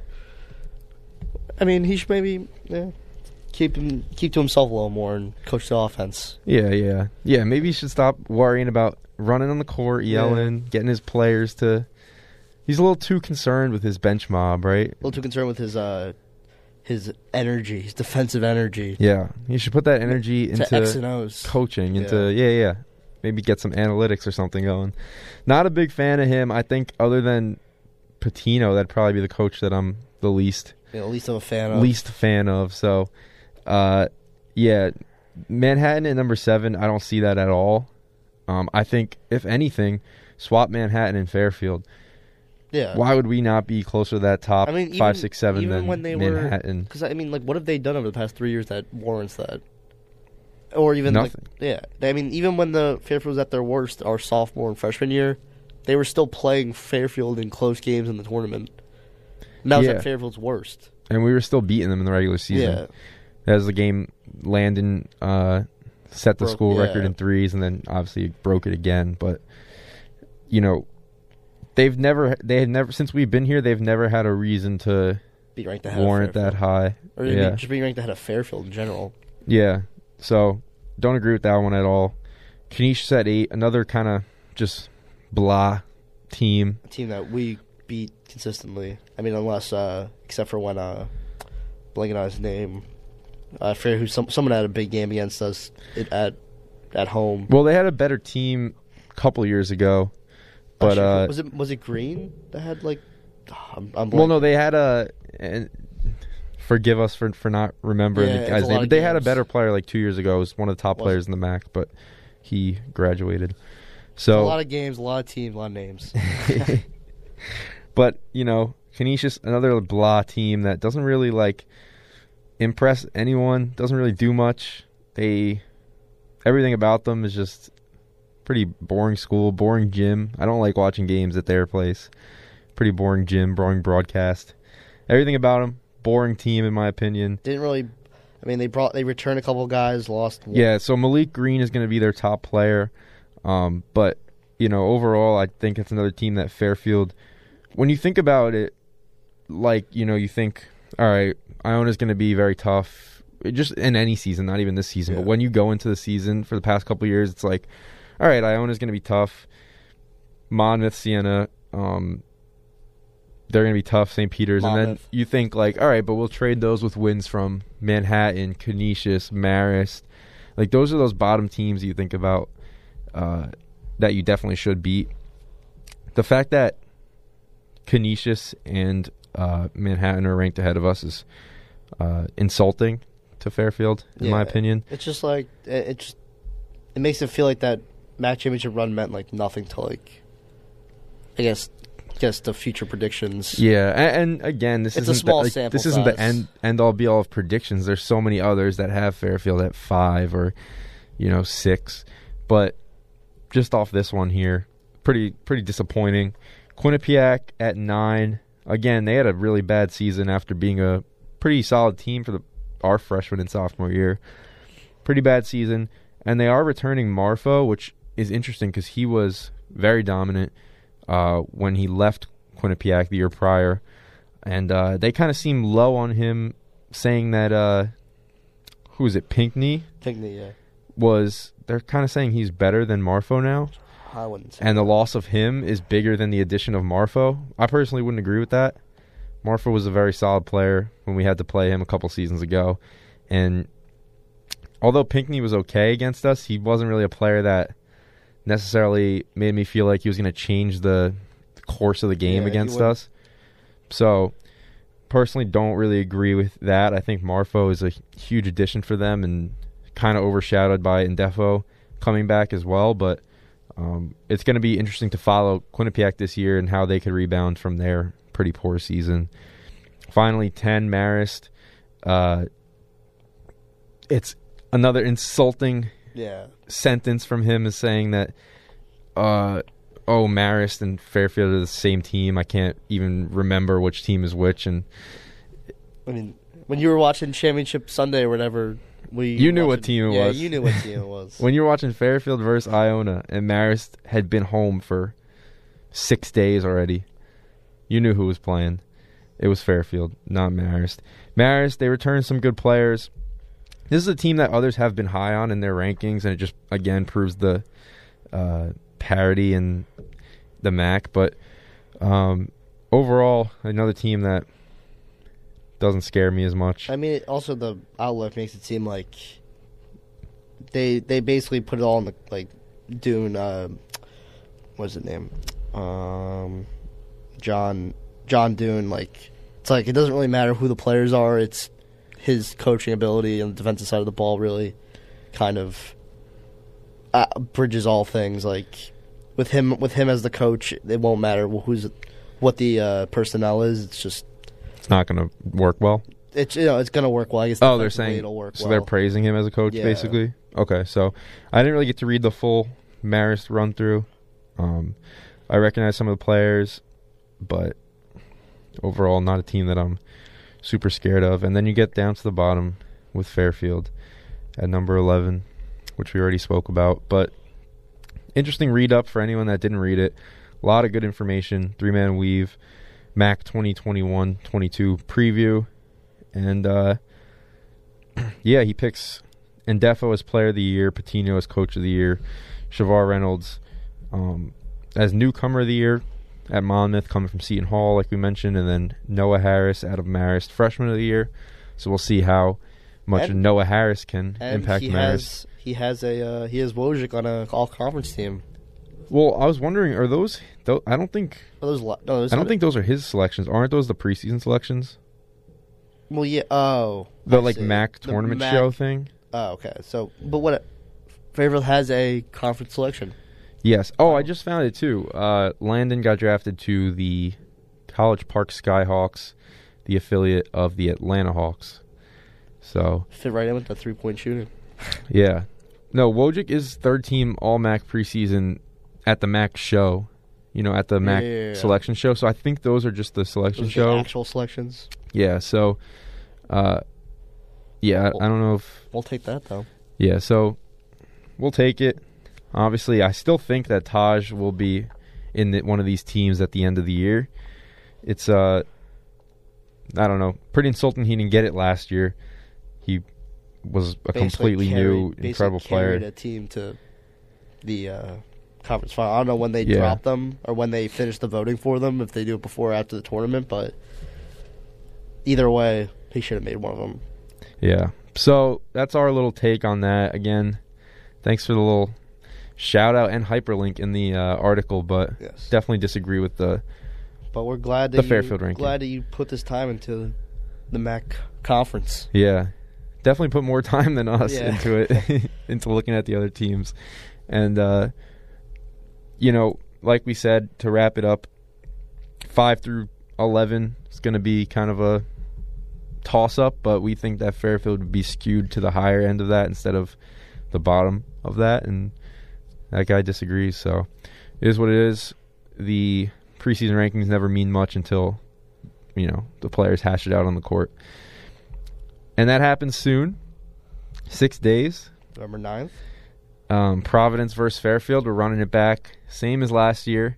I mean, he should maybe keep to himself a little more and coach the offense. Yeah. Maybe he should stop worrying about running on the court, yelling, getting his players to. He's a little too concerned with his bench mob, right? A little too concerned with his energy, his defensive energy. Yeah, he should put that energy into X and O's. Coaching, into maybe get some analytics or something going. Not a big fan of him. I think other than Patino, that'd probably be the coach that I'm the least of a fan of. Least fan of. So, Manhattan at number 7. I don't see that at all. I think if anything, swap Manhattan and Fairfield. Yeah. Why would we not be closer to that top 5, 6, 7 than when they Manhattan? Because I mean, like, what have they done over the past 3 years that warrants that? Or even nothing. I mean, even when the Fairfield was at their worst, our sophomore and freshman year, they were still playing Fairfield in close games in the tournament. And that was at Fairfield's worst. And we were still beating them in the regular season. Yeah. As the game, Landon set the school record in threes, and then obviously broke it again. But they had never since we've been here, they've never had a reason to be ranked ahead warrant that high, or just being ranked ahead of Fairfield in general. Yeah, so don't agree with that one at all. Canisius at 8, another kind of just blah team. A team that we beat consistently. I mean, unless except for when blanking on his name. I forget who. Someone had a big game against us at home. Well, they had a better team a couple years ago, but was it Green that had like? I'm well, no, they had a. Forgive us for not remembering the guy's name. But they had a better player like 2 years ago. It was one of the top players in the MAC, but he graduated. So a lot of games, a lot of teams, a lot of names. But Canisius, another blah team that doesn't really like impress anyone. Doesn't really do much. Everything about them is just pretty boring school, boring gym. I don't like watching games at their place. Pretty boring gym, boring broadcast. Everything about them, boring team in my opinion. Didn't really. I mean, they returned a couple guys, lost one. Yeah, so Malik Green is going to be their top player. But overall, I think it's another team that Fairfield. When you think about it, you think, all right, Iona's going to be very tough, just in any season, not even this season. Yeah. But when you go into the season for the past couple of years, it's like, all right, Iona's going to be tough. Monmouth, Siena, they're going to be tough. St. Peter's, Monmouth. And then you think all right, but we'll trade those with wins from Manhattan, Canisius, Marist. Those are those bottom teams you think about that you definitely should beat. The fact that Canisius and Manhattan are ranked ahead of us is insulting to Fairfield, in my opinion. It's just it makes it feel like that MAC championship run meant nothing to I guess the future predictions. Yeah, and again, this isn't a small sample this isn't the end all be all of predictions. There's so many others that have Fairfield at 5 or 6, but just off this one here, pretty disappointing. Quinnipiac at 9. Again, they had a really bad season after being a pretty solid team for our freshman and sophomore year. Pretty bad season, and they are returning Marfo, which is interesting because he was very dominant when he left Quinnipiac the year prior, and they kind of seem low on him, saying that who is it, Pinckney? Pinckney, yeah. They're kind of saying he's better than Marfo now. I wouldn't say and that. The loss of him is bigger than the addition of Marfo. I personally wouldn't agree with that. Marfo was a very solid player when we had to play him a couple seasons ago, and although Pinckney was okay against us, he wasn't really a player that necessarily made me feel like he was going to change the course of the game against us. So, personally, don't really agree with that. I think Marfo is a huge addition for them and kind of overshadowed by Indefo coming back as well, but it's going to be interesting to follow Quinnipiac this year and how they could rebound from their pretty poor season. Finally, 10, Marist. It's another insulting sentence from him is saying that, Marist and Fairfield are the same team. I can't even remember which team is which. And I mean, when you were watching Championship Sunday or whatever, you knew what team it was. Yeah, you knew what team it was. When you were watching Fairfield versus Iona and Marist had been home for 6 days already, you knew who was playing. It was Fairfield, not Marist. Marist, they returned some good players. This is a team that others have been high on in their rankings, and it just, again, proves the parity in the MAC. But overall, another team that doesn't scare me as much. I mean, also the outlook makes it seem like they basically put it all in the Dune. What's his name? John Dune. It's it doesn't really matter who the players are. It's his coaching ability on the defensive side of the ball really kind of bridges all things. With him as the coach, it won't matter what the personnel is. It's not going to work well. It's going to work well. I guess. They're saying it'll work so. Well. They're praising him as a coach, basically. Okay, so I didn't really get to read the full Marist run through. I recognize some of the players, but overall, not a team that I'm super scared of. And then you get down to the bottom with Fairfield at number 11, which we already spoke about. But interesting read up for anyone that didn't read it. A lot of good information. 3-man weave. MAC 2021-22 preview. And, he picks Indefo as player of the year, Patino as coach of the year, Shavar Reynolds as newcomer of the year, at Monmouth, coming from Seton Hall, like we mentioned, and then Noah Harris out of Marist, freshman of the year. So we'll see how much Noah Harris can impact Marist. He has Wojcik on an all-conference team. Well, I was wondering, are those? I don't think. I don't think those are his selections. Aren't those the preseason selections? Well, yeah. Oh, the MAC tournament show thing. Oh, okay. So, but what? Fairfield has a conference selection. Yes. Oh, I just found it too. Landon got drafted to the College Park Skyhawks, the affiliate of the Atlanta Hawks. So fit right in with the 3-point shooting. Yeah. No, Wojcik is third team All MAC preseason at the MAC show. At the MAC selection show. So I think those are just the selection show. The actual selections. Yeah. So, I don't know if we'll take that though. Yeah. So we'll take it. Obviously, I still think that Taj will be in one of these teams at the end of the year. It's I don't know, pretty insulting he didn't get it last year. He was a completely new, incredible player. Carried a team to the conference final. I don't know when they drop them or when they finish the voting for them, if they do it before or after the tournament, but either way, he should have made one of them. Yeah. So that's our little take on that. Again, thanks for the little shout out and hyperlink in the article, but definitely disagree with the. But we're glad that Fairfield ranking. Glad that you put this time into the MAC conference. Yeah, definitely put more time than us into it, into looking at the other teams, and like we said, to wrap it up, 5 through 11 is going to be kind of a toss up, but we think that Fairfield would be skewed to the higher end of that instead of the bottom of that, and that guy disagrees, so it is what it is. The preseason rankings never mean much until, the players hash it out on the court. And that happens soon. 6 days. November 9th. Providence versus Fairfield. We're running it back. Same as last year.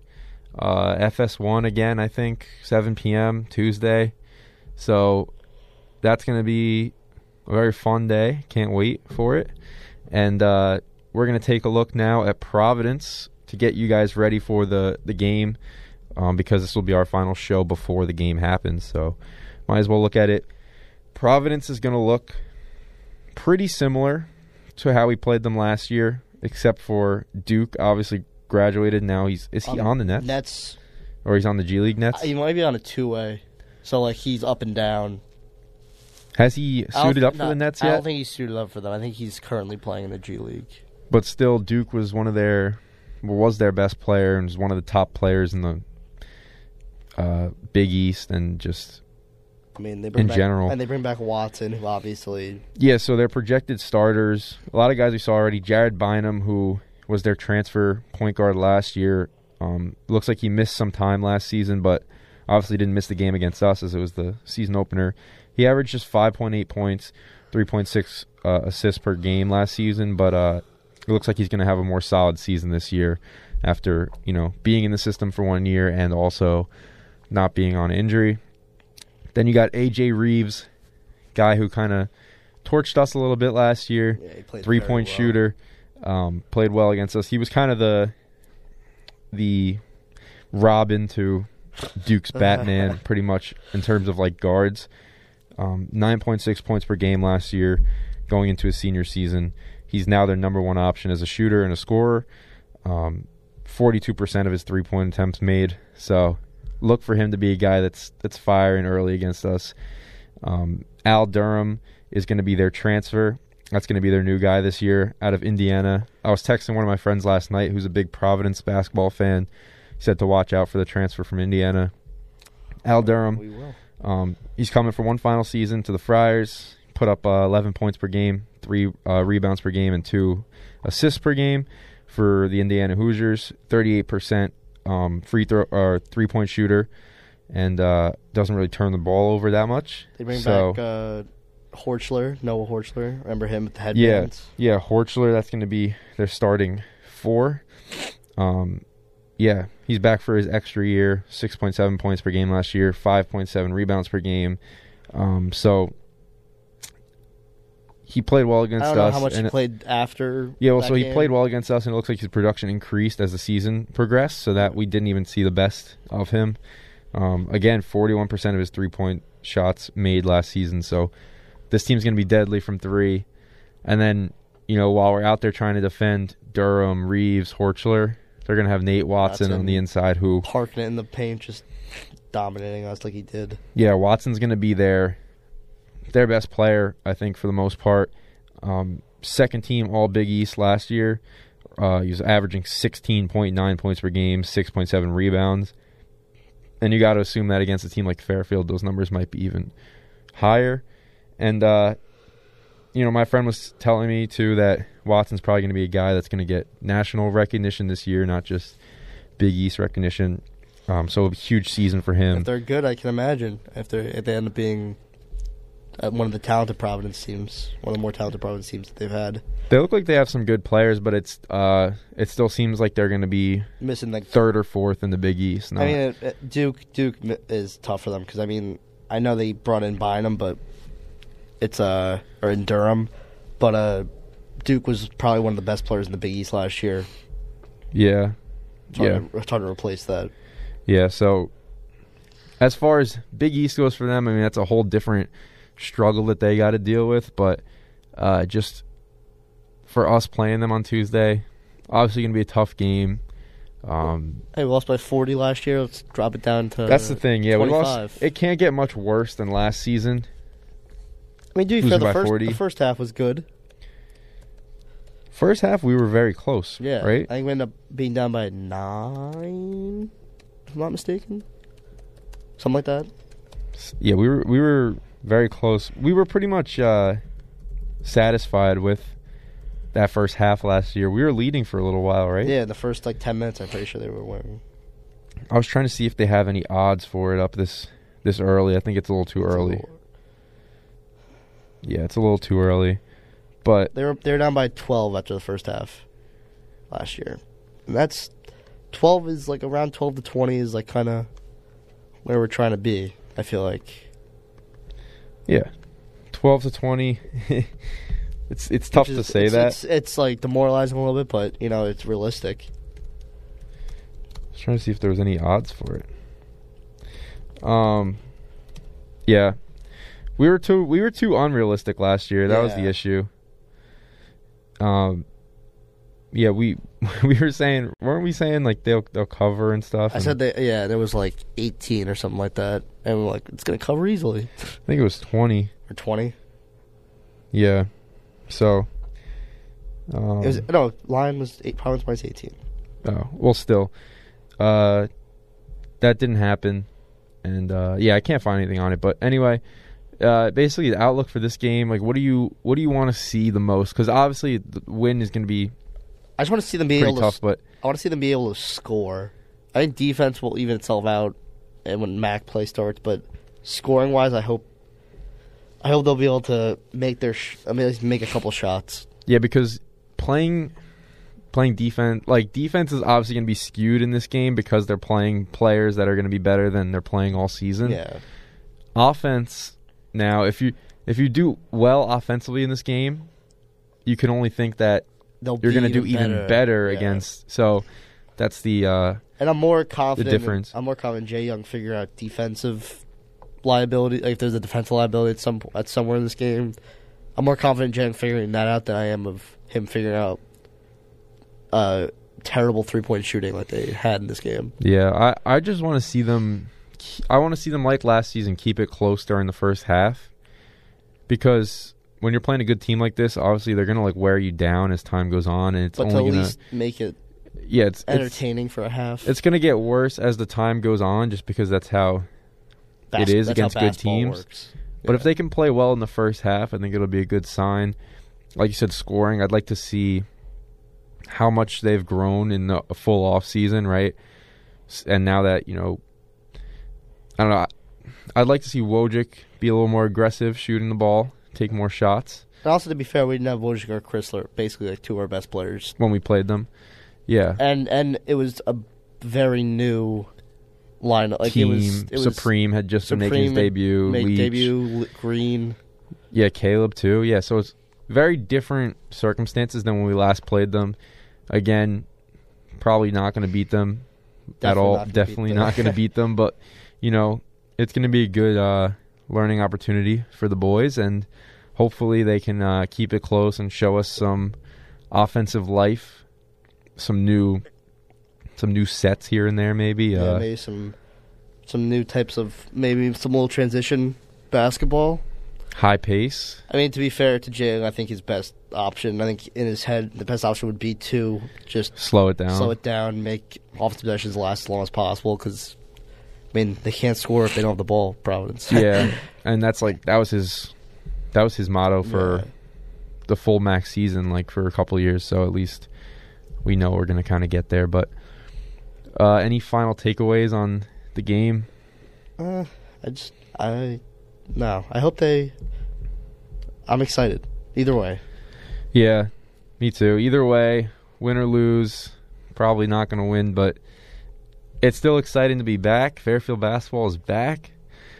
FS1 again, I think. 7 p.m. Tuesday. So that's going to be a very fun day. Can't wait for it. And we're going to take a look now at Providence to get you guys ready for the game, because this will be our final show before the game happens. So might as well look at it. Providence is going to look pretty similar to how we played them last year, except for Duke obviously graduated. Now is he on the Nets? Or he's on the G League Nets? He might be on a two-way. So, he's up and down. Has he suited up for the Nets yet? I don't think he's suited up for them. I think he's currently playing in the G League. But still, Duke was was their best player and was one of the top players in the Big East and just in general. And they bring back Watson, who obviously... Yeah, so they're projected starters. A lot of guys we saw already. Jared Bynum, who was their transfer point guard last year. Looks like he missed some time last season, but obviously didn't miss the game against us as it was the season opener. He averaged just 5.8 points, 3.6 assists per game last season, but it looks like he's going to have a more solid season this year after, being in the system for 1 year and also not being on injury. Then you got A.J. Reeves, guy who kind of torched us a little bit last year. Yeah, he played 3-point shooter, played well against us. He was kind of the Robin to Duke's Batman, pretty much in terms of guards. 9.6 points per game last year, going into his senior season. He's now their number one option as a shooter and a scorer. 42% of his 3-point attempts made. So look for him to be a guy that's firing early against us. Al Durham is going to be their transfer. That's going to be their new guy this year out of Indiana. I was texting one of my friends last night who's a big Providence basketball fan. He said to watch out for the transfer from Indiana. Al Durham. We will. He's coming for one final season to the Friars. Put up 11 points per game, 3 rebounds per game, and 2 assists per game for the Indiana Hoosiers. 38% free throw or 3-point shooter, and doesn't really turn the ball over that much. They bring back Horchler, Noah Horchler. Remember him with the headbands? Yeah, Horchler. That's going to be their starting 4. Yeah, he's back for his extra year. 6.7 points per game last year, 5.7 rebounds per game. So he played well I against don't know us. how much he played after. Yeah, well, that so he game. played well against us, and it looks like his production increased as the season progressed, so that we didn't even see the best of him. Again, 41% of his three-point shots made last season, so this team's going to be deadly from three. And then, while we're out there trying to defend Durham, Reeves, Horchler, they're going to have Nate Watson on the inside who... parking it in the paint, just dominating us like he did. Yeah, Watson's going to be their best player, I think, for the most part. Second team All Big East last year. He was averaging 16.9 points per game, 6.7 rebounds. And you got to assume that against a team like Fairfield, those numbers might be even higher. And, my friend was telling me, too, that Watson's probably going to be a guy that's going to get national recognition this year, not just Big East recognition. So a huge season for him. If they're good, I can imagine. If they end up being one of the talented Providence teams, one of the more talented Providence teams that they've had. They look like they have some good players, but it still seems like they're going to be missing third or fourth in the Big East. I mean, Duke is tough for them because I know they brought in Bynum, but it's or in Durham, but Duke was probably one of the best players in the Big East last year. Yeah, It's hard to replace that. Yeah, so as far as Big East goes for them, I mean, that's a whole different struggle that they got to deal with. But just for us playing them on Tuesday, obviously going to be a tough game. Hey, we lost by 40 last year. Let's drop it down to That's the thing, yeah. 25. We lost. It can't get much worse than last season. I mean, to be fair, the first half was good. First half, we were very close, yeah, right? I think we ended up being down by 9, if I'm not mistaken. Something like that. Yeah, we were very close. We were pretty much satisfied with that first half last year. We were leading for a little while, right? Yeah, the first 10 minutes, I'm pretty sure they were winning. I was trying to see if they have any odds for it up this early. I think it's a little too early. Yeah, it's a little too early. But they were down by 12 after the first half last year. And that's 12 is around 12 to 20 is kind of where we're trying to be, I feel like. Yeah. 12 to 20. It's tough to say that. It's demoralizing a little bit, but it's realistic. I was trying to see if there was any odds for it. Yeah. We were too unrealistic last year. That was the issue. Yeah, we were saying, weren't we saying they'll cover and stuff? I said there was 18 or something like that, and we're it's gonna cover easily. I think it was 20 or 20. Yeah, so line was Providence minus 18. Oh well, still, that didn't happen, and I can't find anything on it. But anyway. Basically, the outlook for this game, what do you want to see the most? Because obviously, the win is going to be. I just want to see them be able tough, but I want to see them be able to score. I think defense will even itself out, and when MAC play starts. But scoring wise, I hope they'll be able to make make a couple shots. Yeah, because playing defense, defense is obviously going to be skewed in this game because they're playing players that are going to be better than they're playing all season. Yeah, offense. Now, if you do well offensively in this game, you can only think that you're going to do even better against. So that's the and I'm more confident. The difference. I'm more confident Jay Young figuring out defensive liability. If there's a defensive liability at somewhere in this game, I'm more confident Jay Young figuring that out than I am of him figuring out terrible 3-point shooting like they had in this game. Yeah, I just want to see them. I want to see them like last season keep it close during the first half, because when you're playing a good team like this, obviously they're gonna wear you down as time goes on, and it's but only to at least make it it's entertaining for a half. It's gonna get worse as the time goes on, just because that's how it is against good teams. Works. But if they can play well in the first half, I think it'll be a good sign. Like you said, scoring. I'd like to see how much they've grown in the full off season, right? And now that I don't know. I'd like to see Wojcik be a little more aggressive, shooting the ball, take more shots. And also, to be fair, we didn't have Wojcik or Chrysler, basically two of our best players when we played them. Yeah, and it was a very new lineup. Team. It was Supreme had just been making his debut. Debut. Green. Yeah, Caleb too. Yeah, so very different circumstances than when we last played them. Again, probably not going to beat them at all. Definitely not going to beat them. But, you know, it's going to be a good learning opportunity for the boys, and hopefully they can keep it close and show us some offensive life, some new sets here and there, maybe. Maybe some new types of, maybe some little transition basketball. High pace. I mean, to be fair to Jalen, I think his best option, I think in his head, the best option would be to just slow it down, make offensive possessions last as long as possible, because, I mean, they can't score if they don't have the ball, Providence. Yeah, and that was his motto for the full max season, like for a couple of years, so at least we know we're going to kind of get there. But any final takeaways on the game? No, I hope I'm excited. Either way. Yeah, me too. Either way, win or lose, probably not going to win, but it's still exciting to be back. Fairfield basketball is back.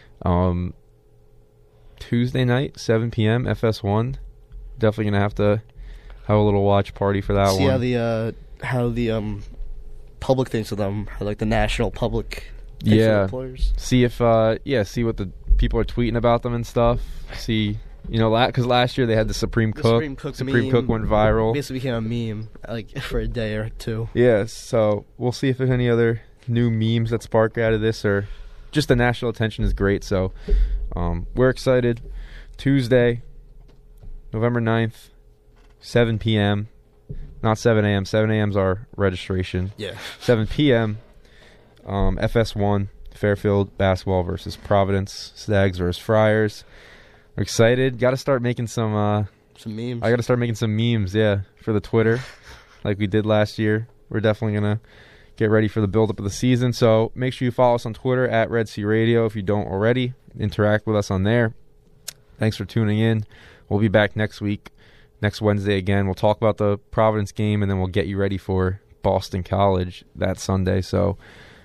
Tuesday night, 7 p.m., FS1. Definitely going to have a little watch party for that one. See how the public thinks of them, how like the national public thinks of the players. See if see what the people are tweeting about them and stuff. See, you know, because last year they had the Supreme Cook went viral. Basically became a meme like for a day or two. Yeah, so we'll see if there's any other new memes that spark out of this, or just the national attention is great. So we're excited. Tuesday, November 9th, 7 p.m. Not 7 a.m. 7 a.m. is our registration. Yeah. 7 p.m. FS1. Fairfield basketball versus Providence. Stags versus Friars. We're excited. Got to start making some memes. I got to start making some memes, for the Twitter, like we did last year. We're definitely gonna get ready for the build-up of the season. So make sure you follow us on Twitter at Red Sea Radio if you don't already. Interact with us on there. Thanks for tuning in. We'll be back next Wednesday again. We'll talk about the Providence game, and then we'll get you ready for Boston College that Sunday. So,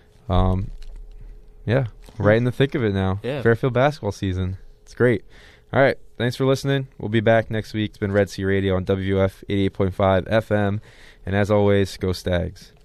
right in the thick of it now. Yeah. Fairfield basketball season. It's great. All right. Thanks for listening. We'll be back next week. It's been Red Sea Radio on WF 88.5 FM. And as always, go Stags.